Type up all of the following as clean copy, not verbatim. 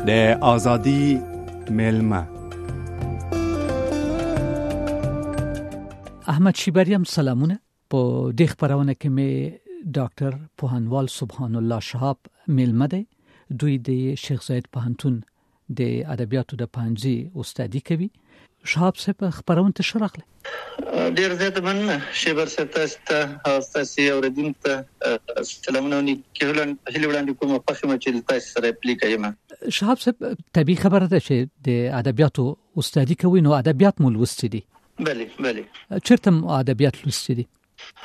د آزادی ملمه. احمد شیبریم سلامونه. په دې خبرونه کې مې ډاکټر پوهنوال سبحان الله شهاب ملمه دی. دوی د شیخ زاید پوهنتون د ادبیاتو د پانځي استادي کوي. شهاب صاحب خبرونه ته شرحله. ډیر زیات مننه شیبر صاحب ته تاسو اوریدونکو ته سلامونه نیکهلن هلي وړاندې کوم په خمه چې تاسو سره پلی کوم. شهاب صاحب طبي خبره ده چې د ادبیاتو استادي کوي، نو ادبیات مو لوستي دي؟ بله چیرته ادبیات لوستي دي؟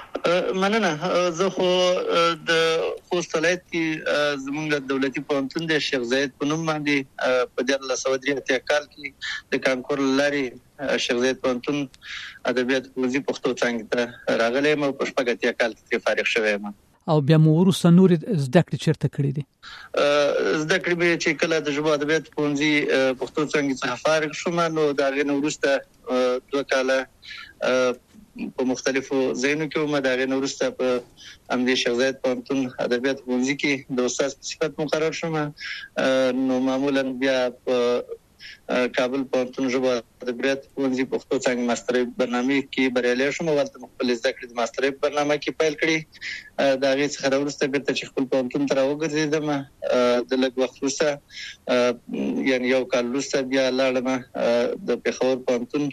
مننه. زه خو د خوست ولایت کې زموږ دولتي پوهنتون د شیخ زاید په نوم باندې په 1983 کال کې د کانکور لارې شیخ زاید پوهنتون ادبیات پوهنځي پښتو څانګې ته راغلی یم او په 80 کال کې فارغ شوی یم. او بیا مو وروسته نور زده کړې چیرته کړې دي؟ زده کړې به چې کله د ژبو ادبیات پوهنځي پښتو څانګې څخه فارغ شوم، نو دا غي وروسته 2 کاله په مختلفو ځایونو کې ومه. دا غي وروسته په امدې شیخ زاید پوهنتون ادبیات پوهنځي کې د استاد په صفت مقرر شوم. نو معمولا بیا په کابل پوهنتون ژبو ادبیات پوهنځي پښتو څانګې ماسترۍ برنامه کې بریالي شوم. ولته خپل زده کړې د ماسترۍ برنامه کې پیل کړې. دا غي څخه وروسته بیرته چې خپل پوهنتون ته راوګرځیدم. د لږ وخت وروسته یعنی یو کال وروسته بیا لاړم د پېښور پوهنتون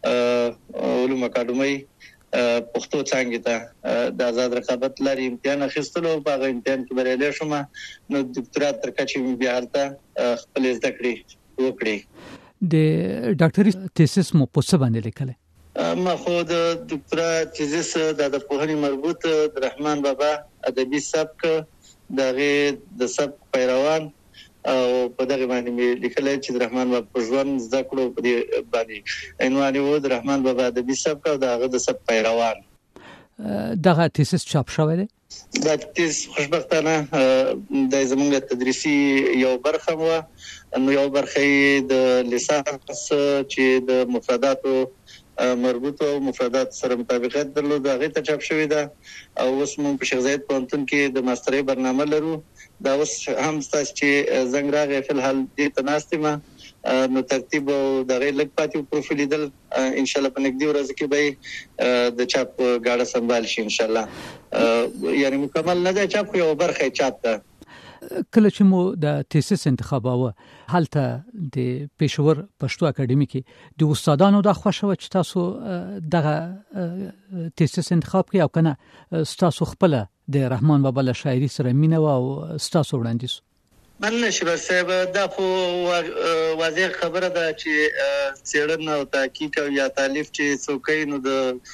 علوم اکاډمۍ پښتو څانګې ته د آزاد رقابت لارې امتحان اخیستلو. په هغه امتحان کې بریالي شوم. نو ډاکټرات تر کچې بیا هلته خپل زده کړې وکړې. د ډاکټري تیسیس مو په څه باندې لیکل؟ ما خو د ډاکټرا تیزیس د پوهنې مربوط د رحمان بابا ادبي سبک دغه د سبک پیروان او په دغه باندې مې لیکل چې د رحمان بابا په ژوند زده کړو په دې باندې عنوان و د رحمان بابا ادبي سبک او دغه د سبک پیروان. دغه تیسیس چاپ شوی دی؟ دا تیس خوشبختانه د زموږ تدریسي یو برخه و. نو یو برخه د لیسانس چې د مفرداتو مربوط او مفردات سره مطابقت درلود هغه ته چاپ شوی ده. او اوس موږ په شیخ زاید پوهنتون کې د ماسترۍ برنامه لرو. دا اوس هم تاسو چې زنګ راغی فلحال دې تناستمه نو ترتیب او دغه لګ پاتې پروفایل دل ان شاء الله په نږدې ورځ کې به د چاپ غاړه سنبال شي ان شاء الله. یعنی مکمل نه ده چاپ، یو برخه چاپ ده. کله چې مو د تیسیس انتخاباوه هلته د پېښور پښتو اکاډمي کې د استادانو د خوښه و چې تاسو دغه تیسیس انتخاب کړئ او کنه تاسو خپل د رحمان بابا له شاعري سره مینه او تاسو وړاندیز؟ مننه شیبر صاحب. دا خو واضح خبره ده چې څېړنه او تحقیق او یا تالیف چې څوک نو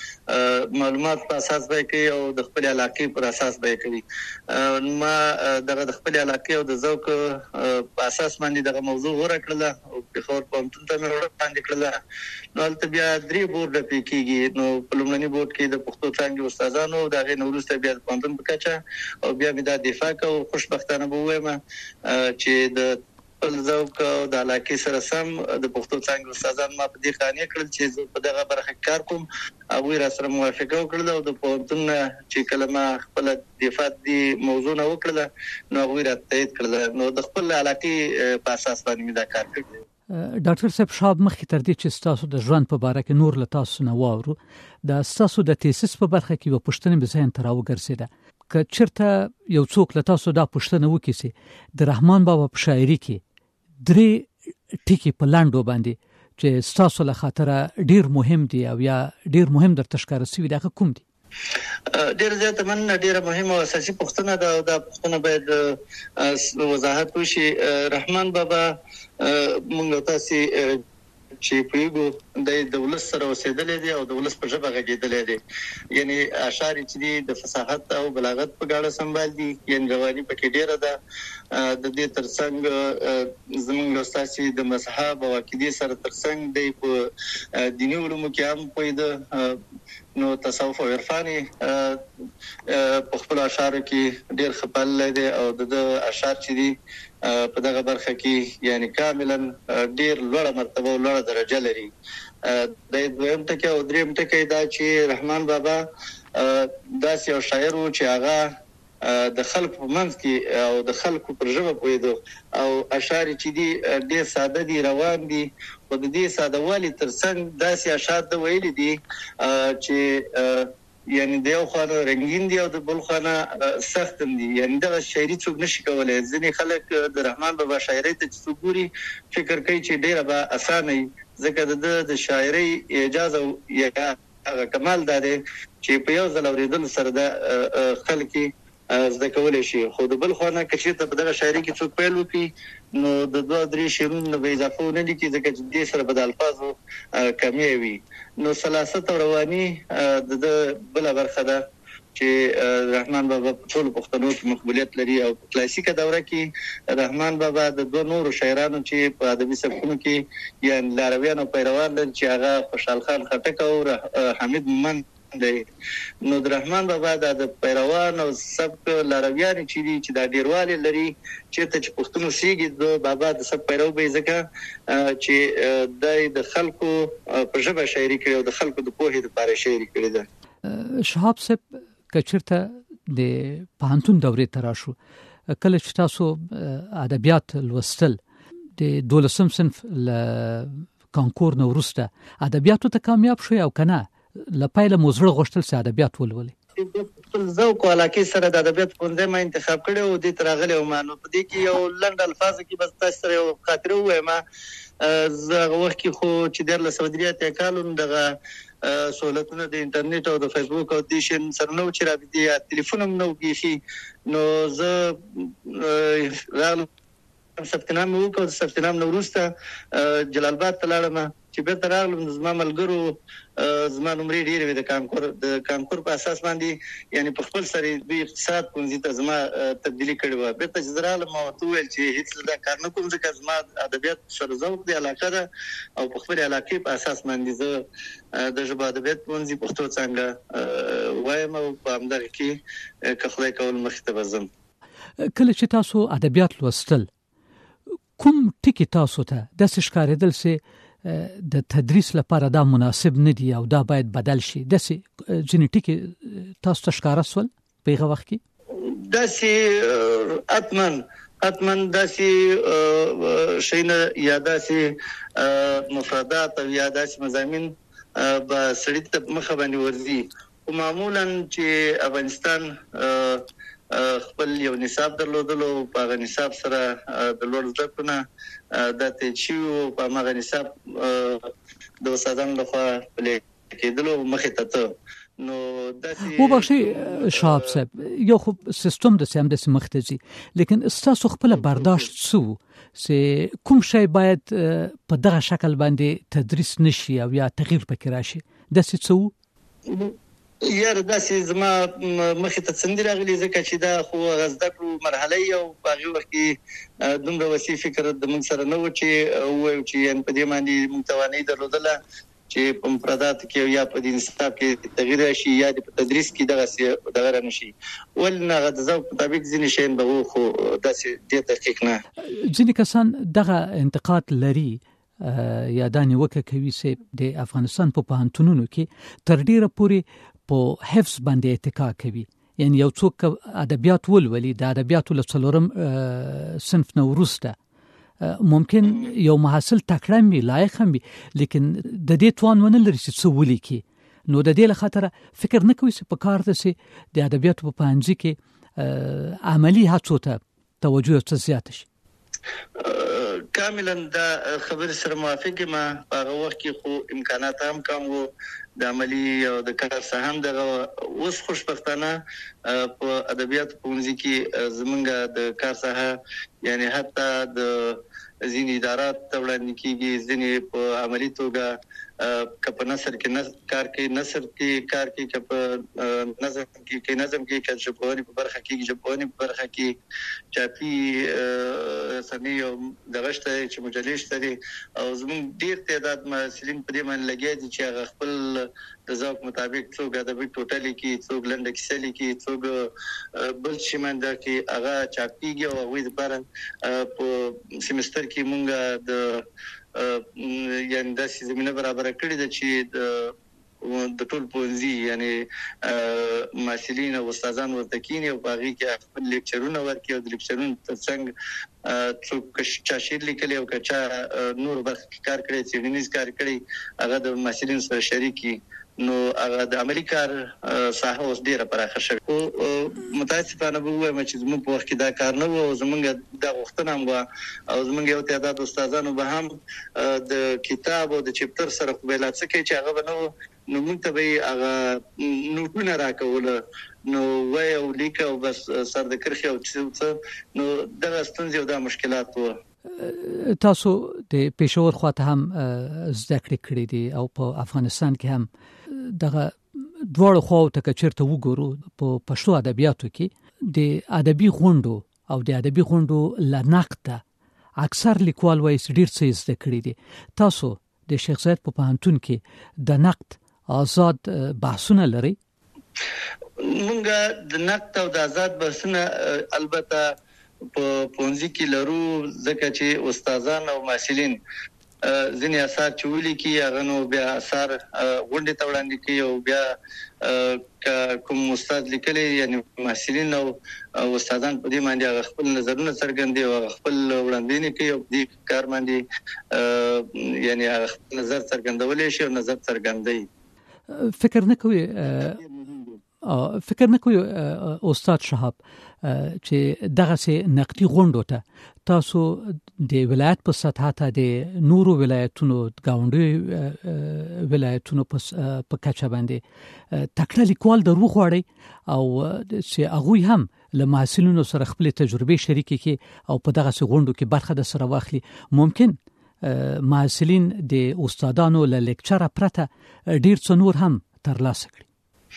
د معلومات په اساس به کوي او د خپل علاقې پر اساس به کوي. ما دغه د خپل علاقې او د ذوق په اساس باندې دغه موضوع غوړه کړله او په خور پوهنتون ته مې وړاندې کړله. نو هلته بیا 3 بورډ کېږي. نو په لومړني بورډ کې د پښتو څانګې استادانو دغه نو وروسته بیا د پوهنتون په کچه او بیا مې دا دفاع کوو. خوشبختانه به وایم چې د خپل ذوق او د علاقې سره سم د پښتو څانګې استادان ما په دې قانع کړل چې په دغه برخه کار کوم. هغوی را سره موافقه وکړله او د پوهنتون چې کله ما خپل دفاع دی موضوع نه وکړله نو هغوی را تایید کړله. نو د خپل علاقې په اساس باندې مې دا کار کړی. ډاکټر صاحب شهاب مخکې تر دې چې تاسو د ژوند په باره کې نور له تاسو نه واورو، د تاسو د تیسیس په برخه کې یو پوښتنه به ذهن ته راوګرځېده که چېرته یو څوک له تاسو دا پوښتنه وکړي چې د رحمان بابا په شاعري کې 3 ټکي په لاندو باندې چې تاسو له خاطره ډیر مهم دي او یا ډیر مهم درته ښکاره شوي دغه کوم دي؟ ډیر زیات مننه. ډیره مهمه او اساسي پوښتنه ده او دا پوښتنه باید وضاحت وشي. رحمان بابا موږ تاسو چې پیګو د دولت سره اوسېدلې دي او دولت په ژبه غږېدلې دي. یعنی اشعار چې دي د فصاحت او بلاغت په غاړه سنبال دي. یعنی رواني پکې ډیره ده. د دې ترڅنګ زموږ استاد د مذهب او عقیدې سره ترڅنګ دی په دیني علومو کې هم پوهیده. نو تصوف او عرفاني په خپل اشعار کې ډیر خپل دی او د اشعار چې دي په دغه برخه کې یعنی کاملا ډیر لوړه مرتبه او لوړه درجه لري. د دویم ټکی او دریم ټکی دا چې رحمان بابا داسې یو شاعر و چې هغه د خلکو په منځ کې او د خلکو پر ژبه پوهېدو او اشعار چې دي ډېر ساده دي، روان دي، خو د دې ساده والي ترڅنګ داسې اشعار د ویلي دي چې یعنی د یو خانه رنگین دی او د بل خانه سخت دی. یعنی دا شاعري څوک نشي کولای. ځینې خلک د رحمان بابا شاعري ته چې ګوري فکر کوي چې ډیره به اسانه وي، ځکه د شاعري اجازه یا هغه کمال دا دی چې په یو ځل اورېدل سره د خلک زده کولی شي. خو د بل خانه که چېرته په دغه شاعري کې څوک پیل وکړي نو د 2-3 شعرونو به اضافه ونه لیکي، ځکه چې دې سره به د الفاظو کمی وي. نو سلاست او رواني د بله برخه ده چې رحمان بابا په ټولو پښتنو کې مقبولیت لري. او په کلاسیکه دوره کې رحمان بابا د 2 نورو شاعرانو چې په ادبي سبکونو کې یعنې لارویان او پیروان لري چې هغه خوشحال خان خټک او حمید مومند دی. نو د رحمان بابا د پیروان او سبک لارویان چې دا ډیروالی لري، چېرته چې پښتون اوسېږي د بابا د سبک پیرو به ځکه چې د خلکو په ژبه شاعري کړې او د خلکو د پوهې لپاره شاعري کړې ده. شهاب صاحب که چېرته د پوهنتون دورې ته راشو، کله چې تاسو ادبیات لوستل د 12م صنف له کانکور نه وروسته ادبیاتو ته کامیاب شوی او که نه لپاره موزړه غوښتل چې ادبیات ولولي؟ خپل ذوق او علاقې سره د ادبیات پوهنځی ما انتخاب کړی او دې ته راغلی وم. نو په دې کې یو لنډ الفاظو کې بس تاسو سره یو خاطره ووایم. زه هغه وخت کې خو چې 13 کال وم، دغه سهولتونه د انټرنیټ او د فیسبوک او د شین سره نو چې رابطې یا تلیفون هم نو بیخي. نو زه راغلم ثبت نام وکړ. د ثبت نام نه وروسته جلال آباد ته لاړم. چې بیرته راغلم زما ملګرو زما نمرې ډېرې وې د کانکور په اساس باندې، یعنی په خپل سره دوی اقتصاد پوهنځي ته زما تبدیلي کړې وه. بیرته چې زه راغلم ما ورته وویل چې هېڅ دا کار نه کوم، ځکه زما ادبیات سره ذوق دی، علاقه ده او په خپلې علاقې په اساس باندې زه د ژبو ادبیات پوهنځي پښتو څانګه وایم او په همدغه کې که خدای کول مخې ته به ځم. کله چې تاسو ادبیات لوستل، کوم ټکي تاسو ته داسې ښکارېدل چې د تدریس لپاره دا مناسب نه دي او دا باید بدل شي؟ داسې ځینې ټکي تاسو ته ښکاره سول په هغه وخت کې؟ داسې حتماً داسې شیونه یا داسې مفردات او یا داسې مضامین به سړي ته مخه باندې ورځي. خو معمولاً چې افغانستان خپل یو نصاب درلودلو، په هغه نصاب سره د لوړ زده کړو دا تېر شوي وو، په هماغه نصاب د استادانو لخوا پلي کېدلو مخې ته ته. نو داسې وبخښئ شهاب صاحب، یو خو سیستم داسې همداسې مخ ته ځي، لیکن ستاسو خپله برداشت څه و چې کوم شی باید په دغه شکل باندې تدریس نشي او یا تغییر پکې راشي؟ داسې څه و؟ یاره داسې زما مخې ته څه راغلي، ځکه چې دا خو زده کړو مرحله یې او په هغې وخت کې دومره وسیع فکر د موږ سره نه و چې ووایو چې یعنې په دې باندې موږ توانایي درلودله چې په مفرداتو کې یا په دې نصاب کې تغییر راشي یا په تدریس کې دغسې دغه رانشي. ولې نه هغه د ذوق مطابق ځینې شیان به وو، خو داسې ډېر دقیق نه. ځینې کسان دغه انتقاد لري یا دا نیوکه کوي چې د افغانستان په پوهنتونونو کې تر ډیره پورې په حفظ باندې اتکا کوي. یعنی یو څوک ادبیات ولولي، د ادبیاتو له 4م صنف نه وروسته ممکن یو محصل تکړه وي، لایق هم وي، لیکن د دې توان ونه لري چې څه ولیکي. نو د دې له خاطره فکر نه کوي چې په کار ده چې د ادبیاتو په پوهنځي کې عملي هڅو ته توجه څه زیاته شي. کاملا دا خبرې سره موافق یم. په هغه وخت کې خو امکانات هم کم وو، د عملي او د کار څخه هم دغه. اوس خوشبختانه په ادبیاتو پوهنځي کې زمونږ د کار څخه یعنی حتی د ځینې ادارات ته وړاندې کېږي، ځینې په عملي توګه که په نثر کې کار کوي، نثر کې کار کوي، که په نظم کې نظم کې، که ژبپوهنې په برخه کې ژبپوهنې په برخه کې، چاپي رسنۍ او دغه شته چې مجلې شته دي. او زموږ ډېر تعداد محصلین په دې باندې لګیا دي چې هغه خپل د ذوق مطابق څوک ادبي ټوټه لیکي، څوک لنډه کیسه لیکي، څوک بل شي باندې کې هغه چاپېږي. او هغوی دپاره په سیمستر کې مونږ د یعنې داسې زمینه برابره کړې ده چې د د ټول پونځي یعنی مسلین او استادان ورته کینی او باغی کې خپل لیکچرونه ورکي او د لیکچرونو ترڅنګ څوک چا شعر لیکلی او چا نور برخه کار کړی څېړنیز کار کړی هغه د مسلین سره شریکي نو هغه د عملی کار ساحه اوس ډیره پراخه شوه او متاسفانه به وایم چې زموږ په وخت کې دا کار نه و او زموږ د غوښتنه هم او زموږ یو تعداد استادانو به هم د کتاب او د چپټر سره قبیله څه کوي چې هغه به نو موږ ته به هغه نوټونه راکول نو وای او لیک او بس سر د کرخي او څه نو دا ستونزې او دا مشکلات وو. تاسو د پېښور خواته هم زده کړې دي او په افغانستان کې هم دغه دواړو خواو ته چیرته وګورو په پښتو ادبیاتو کې د ادبي غونډو او د ادبي غونډو لنقطه اکثر لیکوال وایي ډیر څه زده کړی دي. تاسو د شیخ زاید په پوهنتون کې د نقد آزاد بحثونه لري؟ مونږ د نقد او د آزاد بحثونه البته په پونځي کې لرو ځکه چې استادان او محصلین ځینې اثار چې ولیکي هغه نو بیا اثار غونډې ته وړاندې کوي او بیا کوم استاد لیکلی یعنی محصلین او استادان په دې باندې خپل نظرونه څرګندوي او خپل وړاندې کوي او دې کار باندې یعنی خپل نظر څرګندول شي او نظر څرګندوي. فکر نه کوي استاد شهاب چې دغه سي نقدي غونډو ته تاسو د ولایت په سطح ته د نورو ولایتونو گاونډي ولایتونو په کچه باندې تکړه لیکوال درو غواړي او چې هغه هم له محصلینو سره خپل تجربه شریکي کی او په دغه سي غونډو کې برخه د سره واخلي ممکن محصلین د استادانو له لیکچر پرته ډیر څه نور هم ترلاسه کړي.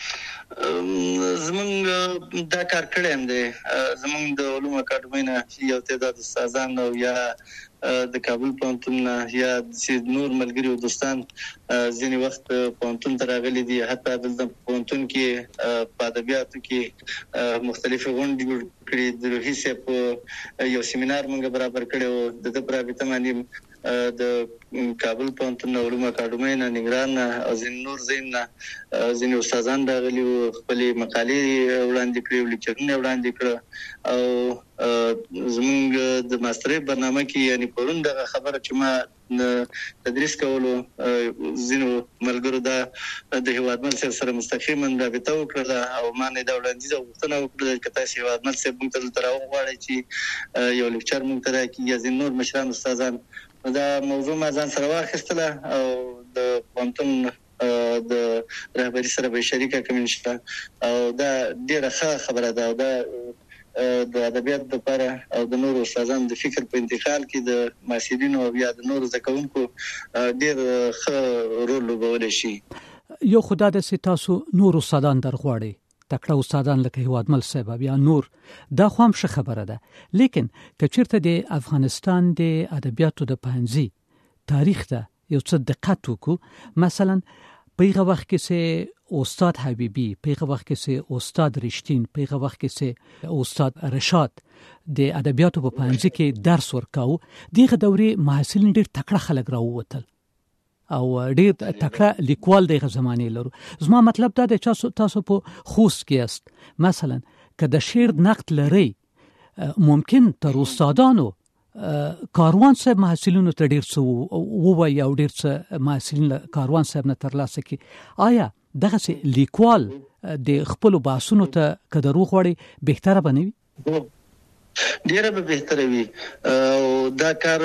زمونږ دا کار کړی هم دی زمونږ د علوم اکاډمۍ نه یو تعداد استادان او یا د کابل پوهنتون نه یا نور ملګري او دوستان ځینې وخت پوهنتون ته راغلي دي حتی دلته پوهنتون کې په ادبیاتو کې مختلفې غونډې جوړ کړي د روحي صاحب یو سیمینار موږ برابر کړی او د ده په رابطه باندې د کابل پوهنتون علوم اکاډمۍ نه نګران او ځینې نور ځینې استادان راغلي او خپلې مقالې وړاندې کړې او لیکچرونه وړاندې کړه او زموږ د ماسترۍ برنامه کې یعنی پرون دغه خبره چې ما تدریس کولو ځینو ملګرو دا د هیوادمل سره مستقیما رابطه وکړه او ما نه دا وړاندیز غوښتنه وکړه چې تاسو هیوادمل سره موږ ته تر غواړئ چې یو لیکچر موږ ته راکړي یا ځینې نور مشران استادان دا موضوع ما ځان سره واخیستله او د پوهنتون د رهبري سره به شریکه کوم او دا ډیره ښه خبره ده او دا د ادبیات لپاره او د نورو استادانو د فکر په انتقال کې د محصلینو او یا د نورو زده کوونکو ډیر ښه رول لوبولی شي. یو خدای د تاسو نور استادان درغواړي تکړه استادان لکه هیوادمل صاحب یا نور دا خو هم ښه خبره ده لیکن که چیرته د افغانستان د ادبیاتو د پوهنځي تاریخ ته یو څه دقت وکړو مثلا په هغه وخت کې سه استاد حبیبی په هغه وخت کې سه استاد رشتین په هغه وخت کې سه استاد رشاد د ادبیاتو په پوهنځي کې درس ورکاو دغه دورې محصلین ډېر تکړه خلک راووتل او ډېر تکړه لیکوال دغه زمانه لرو. زما مطلب دا دی چې تاسو په خوست کې است مثلا که د شعر نقد لري ممکن تر استادانو کاروان صاحب محصلینو ته ډیر څه ووایي او ډیر څه محصلین کاروان صاحب نه ترلاسه کړي آیا دغه لیکوال د خپل باسونو ته کدرو غوړي بهتره بنوي؟ ډیره به بهتره وي او دا کار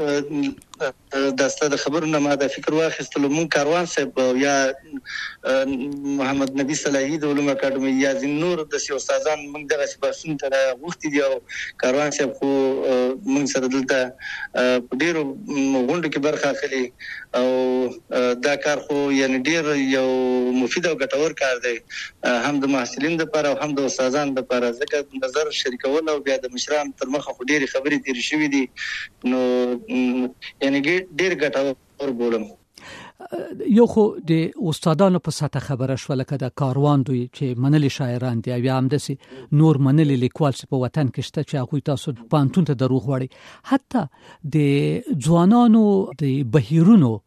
د ستاسو خبرونه ما د فکر واخیستلو مون کاروان صاحب یا محمد نبی صلاحی د علوم اکاډمۍ یا نور د استادان موږ دغه سپاسون ته وختي دی او کاروان صاحب خو موږ سره دلته ډیرو غونډو کې برخه اخلي او دا کار خو یعنی ډیر یو مفید او ګټور کار دی هم د محصلین لپاره او هم د استادانو لپاره ځکه نظر شریکول او بیا د مشران تر مخه خو ډیره خبرې تیر شوې دي نو یعنی ډیر ګټور بولم. یو خو د استادانو په ساته خبره شو لکه د کاروان دوی چې منلي شاعران دي یا هم دسي نور منلي لیکوال په وطن کې شته چې هغه تاسو پانتون ته دروغ وړي حتی د ځوانانو د بهیرونو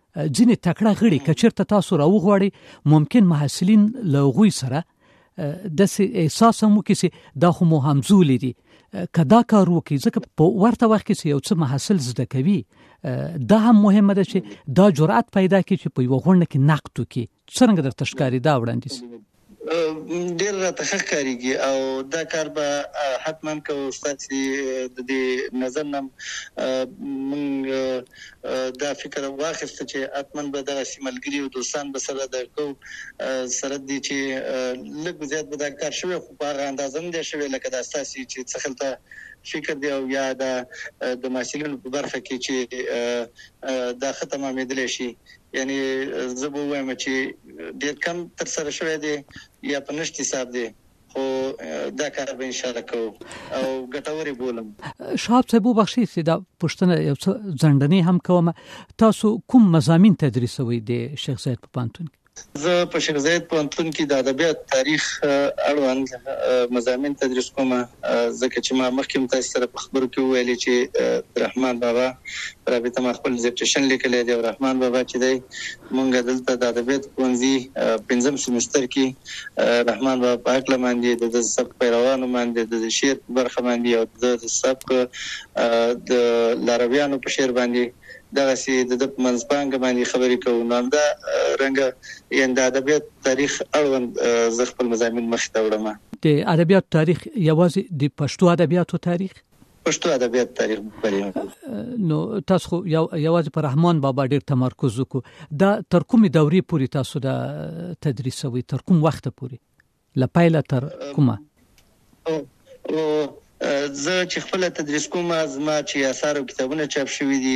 ځینې تکړه غړي که چېرته تاسو راوغواړئ ممکن محصلین له هغوی سره داسې احساس هم وکړي چې دا خو مو همزولي دي که دا کار وکړي ځکه په ورته وخت کې چې یو څه محصل زده کوي دا هم مهمه ده چې دا جرأت پیدا کړي چې په یوه غونډه کې نقد وکړي. څرنګه درته ښکاري دا وړاندیز؟ ډېر راته ښه ښکارېږي او دا کار به حتما کوو. ستاسې د دې نظر نه موږ دا فکر واخیسته چې حتما به دغسې ملګري او دوستان به سره د کوو سره دي چې لږ زیات به دا کار شوی خو په هغه اندازه نه دی شوی لکه دا ستاسې چې څه خلته فکر دی او یا د محصلینو په برخه کې چې دا ښه تمامېدلی شي. یعنی زه به ووایم چې ډېر کم ترسره شوی دی یا په نشت حساب دی خو دا کار به انشاءالله کوو او ګټورې بولم. شهاب صاحب وبخښئ چې دا پوښتنه یو څه ځنډنۍ هم کوم. تاسو کوم مضامین تدریسوئ د شیخ زاید په پوهنتون کې؟ زه په شیخ زاید پوهنتون کې د ادبیات تاریخ اړوند مضامین تدریس کوم ځکه چې ما مخکې تاسو سره په خبرو کې ویلي چې رحمان بابا رابطه ما خپل ډیزرټیشن لیکلی دی او رحمان بابا چې دی مونږ دلته د ادبیات پوهنځي 5م سمستر کې رحمان بابا په هکله باندې د سبک پیروانو باندې د شعر په برخه باندې او د سبک د لارویانو په شعر باندې دغسې د منځپانګه باندې خبرې کوو. نو همدا رنګه یعنې د ادبیات تاریخ اړوند زه خپل مضامین مخې ته وړم. د ادبیاتو تاریخ یوازې د پښتو ادبیاتو تاریخ؟ پښتو ادبیات تاریخ بلې. نو تاسو خو یوازې په رحمان بابا ډېر تمرکز وکړو. دا تر کومې دورې پورې تاسو دا تدریسوئ؟ تر کوم وخته پورې؟ له پیله تر کومه؟ زه چې خپل تدریس کوم زما چې آثار او کتابونه چاپ شوي دي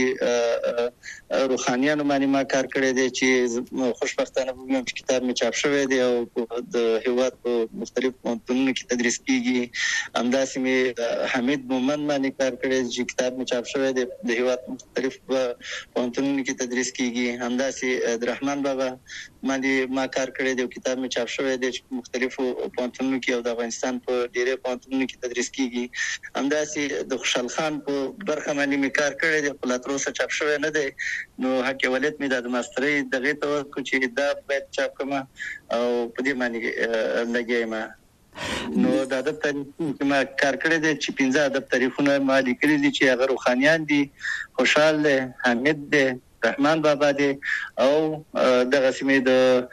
روحانیانو باندې ما کار کړی دی چې خوشبختانه وګورم چې کتاب مې چاپ شوی دی او د هیواد په مختلفو پوهنتونونو کې تدریس کیږي. همداسې مې حمید مومند باندې کار کړی چې کتاب مې چاپ شوی دی د هیواد مختلفو پوهنتونونو کې تدریس کیږي. همداسې د رحمان بابا باندې ما کار کړی دی او کتاب مې چاپ شوی دی چې په مختلفو پوهنتونونو کې او د افغانستان په ډېرې پوهنتونونو کې تدریس کیږي. همداسې د خوشحال خان په برخه باندې مې کار کړی دی خو لا تر اوسه چاپ شوی نه دی. نو حق ولایت مې د ماسترۍ دغې ته ورکړو چې دا باید چاپ کړم او په دې باندې لګیا یم. نو د ادب تاریخ کې ما کار کړی دی چې 15 ادب تاریخونه ما لیکلي دي چې هغه روحانیان دي، خوشحال دی، حمید دی، رحمان بابا دی او دغسې مې د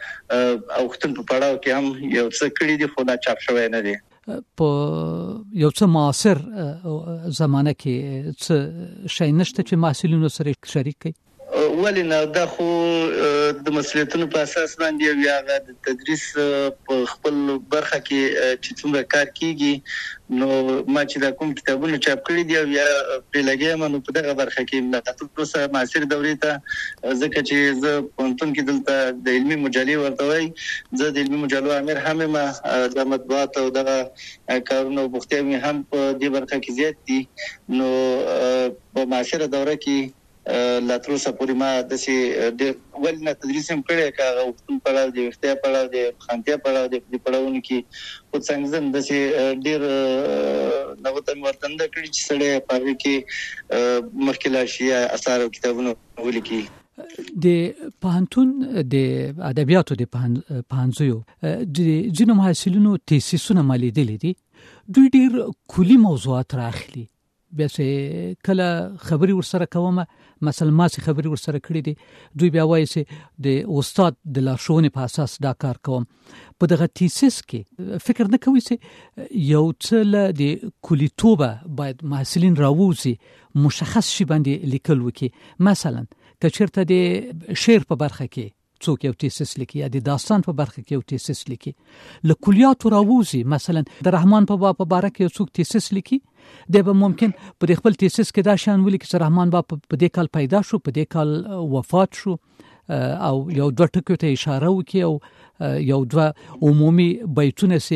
اوښتون په پړاو کې هم یو څه کړي دي خو دا چاپ شوی نه دی. په یو څه معاصر زمانه کې څه شی نشته چې محصلینو سره شریک کړي؟ ولې نه، دا خو د مسؤلیتونو په اساس باندې او یا د تدریس په خپل برخه کې چې څومره کار کیږي نو ما چې دا کوم کتابونه چاپ کړي دي او یا پرې لګیم نو په دغه برخه کې ملاتړ پروسه معاصر دورې ته ځکه چې زه پوهنتون کې دلته د علمي مجلې ورته وایي زه د علمي مجلو امیر هم یم د مطبوعات او دغه کارونه او بوختیا مې هم په دې برخه کې زیات دي. نو په معاصره دوره کې لا تر اوسه پورې ما داسې ډېر ولې نه تدریس هم کړی که هغه وختون پړاو دی، ویښتیا پړاو دی، خانتیا پړاو دی. په دې پړاوونو کې خو څنګه زه داسې ډېر نوښت مې ورته نه کړي چې سړی په هغې کې مخکې لاړ شي یا اثار او کتابونه ولیکي. د پوهنتون د ادبیاتو د پوهنځیو د ځینو محصلینو تیسیسونه ما لیدلي دي، دوی ډېر کلي موضوعات راخلي. بیا چې کله خبرې ورسره کوم مثلا ما چې خبرې ورسره کړې دي دوی بیا وایي چې د استاد د لارښوونې په اساس دا کار کوم. په دغه تیسیس کې فکر نه کوي چې یو څه له د کلیتوبه باید محصلین راووځي مشخص شي باندې لیکل وکړي؟ مثلا که چېرته د شعر په برخه کې څوک یو تیسیس لیکي یا د داستان په برخه کې یو تیسیس لیکي له کلیاتو راووځي، مثلا د رحمان بابا په باره کې یو څوک تیسیس لیکي دی به ممکن په دې خپل تیسیس کې دا شان ولیکي چې رحمان بابا په دې کال پیدا شو، په دې کال وفات شو او یو دوه ټکو ته اشاره وکړي او یو دوه عمومي بیتونه سي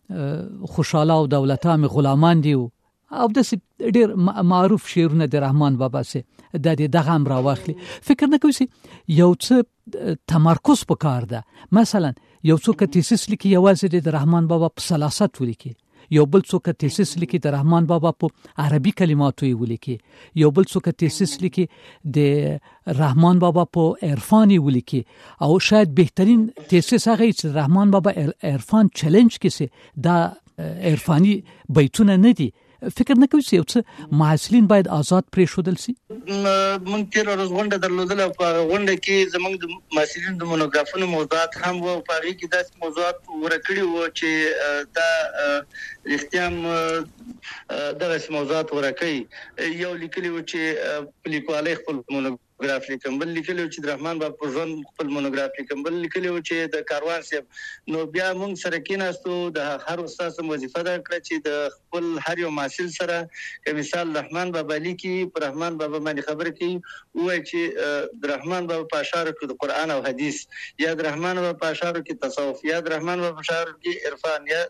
خوشاله او دولته مې غلامان دي او داسې ډېر معروف شعرونه د رحمان بابا سي د دغه هم راواخلي. فکر نه کوي چې یو څه تمرکز پکار ده. مثلا یو څوک تیسیس لیکي یوازې د رحمان بابا په سلاست ولیکي یو بل څوک تیسیس لیکي د رحمان بابا په عربي کلماتو یې ولیکي، یو بل څوک تیسیس لیکي د رحمان بابا په عرفان یې ولیکي، او شاید بهترین تیسیس هغه چې رحمان بابا عرفان چیلنج کې دا عرفانی بیتونه نه دي. فکر نه کوي چې یو څه محصلین باید آزاد پرېښودل شي؟ مونږ تیر ورځ غونډه درلودله، په غونډه کې زموږ د محصلین د مونوګرافونو موضوعات هم وو، په هغې کې داسې موضوعات ورکړي وو چې دا رښتیا دغسې موضوعات ورکوي. یو لیکلي وو چې په لیکوالۍ خپل مونوګراف لیکم، بل لیکلي وو چې د رحمان بابا په ژوند خپل مونوګراف لیکم، بل لیکلي وو چې د کاروان صاحب. نو بیا مونږ سره کېناستو، د هر استاد وظیفه دا کړه چې د خپل هر یو محصل سره که مثال رحمان بابا لیکي، په رحمان بابا باندې خبرې کوي، ووایي چې د رحمان بابا په اشعارو کې د قرآن او حدیث، یا د رحمان بابا په اشعارو کې تصوف، یا د رحمان بابا په اشعارو کې عرفان، یا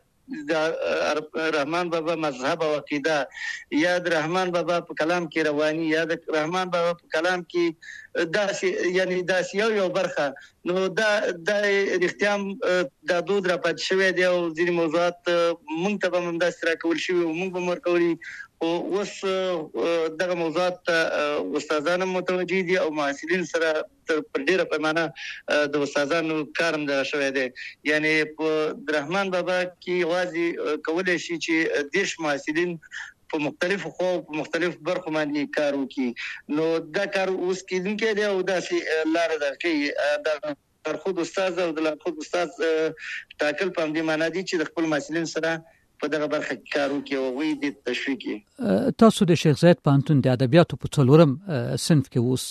د رحمان بابا مذهب او عقیده، یا د رحمان بابا په کلام کې رواني، یا د رحمان بابا په کلام کې داسې، یعنی داسې یو برخه. نو دا رښتیا دا دود را پاتې شوی دی، او ځینې موضوعات موږ ته به هم داسې راکول شوي او موږ به هم ورکولي، خو اوس دغه موضوعات استادان هم متوجه دي او محصلین سره په ډیره پیمانه د استادانو کار هم دغه شوی دی. یعنی په رحمان بابا کې یوازې کولی شي چې 10 محصلین په مختلفو خو په مختلفو برخو باندې کار وکړي. نو دا کار اوس کېدونکی دی او داسې لاره ده کوي. دا لارښود استاد او د لارښود استاد ټاکل په همدې معنا دي چې د خپل محصلین سره په دغه برخه کې کار وکړي او هغوی دې تشویق کړي. تاسو د شیخ زاید پوهنتون د ادبیاتو په 4م صنف کې اوس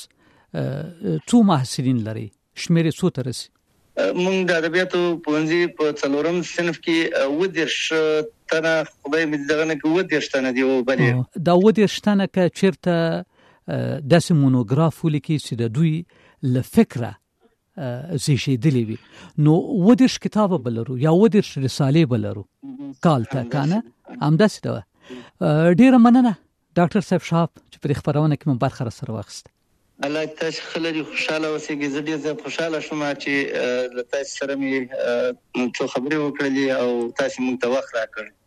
څو محصلین لري؟ شمېر څو ته رسي؟ مونږ د ادبیاتو پوهنځي په 4م صنف کې 29 تنه، خدای مې دغه نه کې 29 تنه دي. او بلې دا 29 تنه که چیرته داسې مونوګراف ولیکي چې د دوی له فکره زیږېدلې وي، نو 29 کتابه به لرو یا 29 رسالې به لرو کال ته، کنه همداسې ده. ډیره مننه ډاکټر صاحب شهاب چې په خپرونه کې مو برخه را سره واخیسته. الله تاسو خلک خوشاله اوسئ. زه ډیر زیات خوشاله شوم چې له تاسو سره مې څو خبرې وکړلې او تاسو موږ ته وخت راکړ.